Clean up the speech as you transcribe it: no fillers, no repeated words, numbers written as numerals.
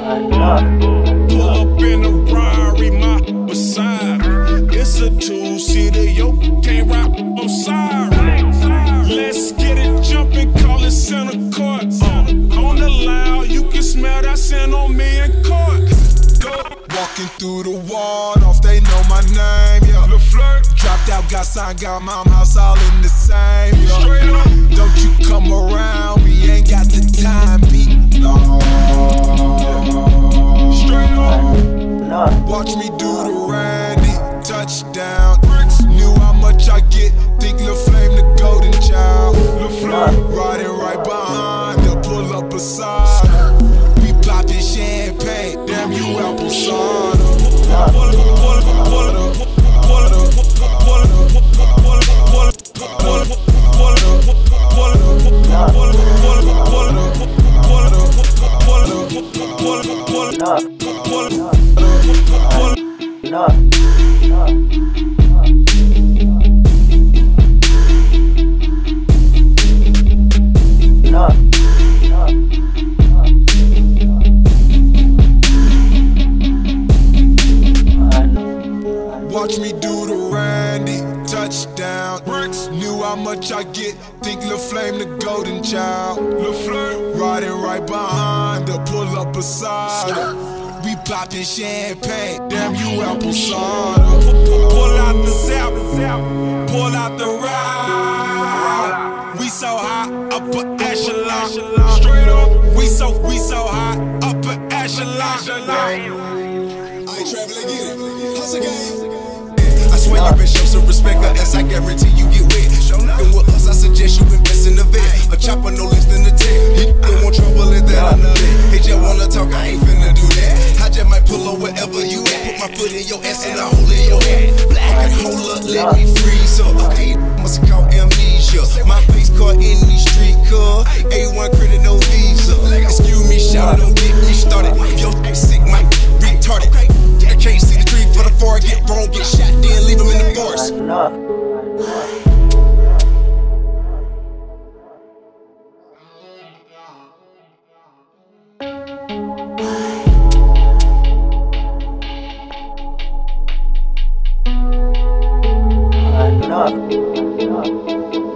Pull up in a Rari, my beside. It's a two-seater, yo, can't rap, I'm sorry. Let's get it jumping, call it center court. On the loud, you can smell that scent on me in court. Walking through the ward off, they know my name, yeah. Dropped out, got signed, got mom house all in the same, yeah. Don't you come around, we ain't got the time, beat. Watch me do the Randy, touchdown. Knew how much I get, think Lil Flame the golden child. Riding right behind, they'll pull up beside her. We poppin' champagne, damn you apple cider. Watch me do the Randy, touchdown. Knew how much I get, think Lil Flame the golden child. Riding right behind, they'll pull up beside her. We poppin' champagne, damn you apple cider. Pull out the zap, pull out the ride. We so high, upper echelon. Straight up, we so high, upper echelon. I ain't traveling, get it. Hustle game. I swear you been show some respect, or else I guarantee you get wet. And with us, I suggest you invest in the vet. A chopper no less than a 10. He don't want trouble, is that another? He just wanna talk, I ain't finna do that. I just might pull up wherever you at. Put my foot in your ass and I hold in your hand. Okay, hold up, let me freeze up. Okay, must call amnesia. My face caught in these street cars. A1 credit, no visa. Excuse me, shout it, don't get me started. Yo, sick, my retarded. I can't see the tree for the far. Get wrong, get shot, then leave him in the forest. Enough.